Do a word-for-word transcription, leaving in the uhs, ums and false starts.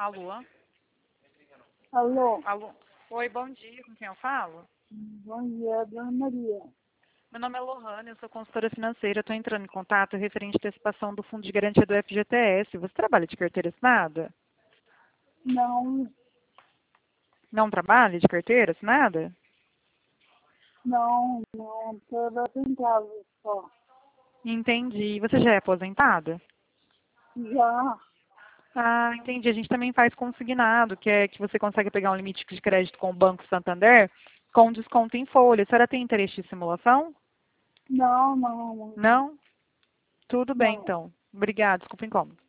Alô? Alô, Alô? Oi, bom dia. Com quem eu falo? bom dia, Dona Maria. Meu nome é Lohane, eu sou consultora financeira. Estou entrando em contato referente à antecipação do Fundo de Garantia do F G T S. Você trabalha de carteira assinada? Não, Não trabalha de carteira assinada? não, não, toda em casa só. Entendi. Você já é aposentada? Já, Ah, entendi. A gente também faz consignado, que é que você consegue pegar um limite de crédito com o Banco Santander com desconto em folha. A senhora tem interesse em simulação? não, não, Não? Tudo bem, não. então. Obrigada. Desculpa o incômodo.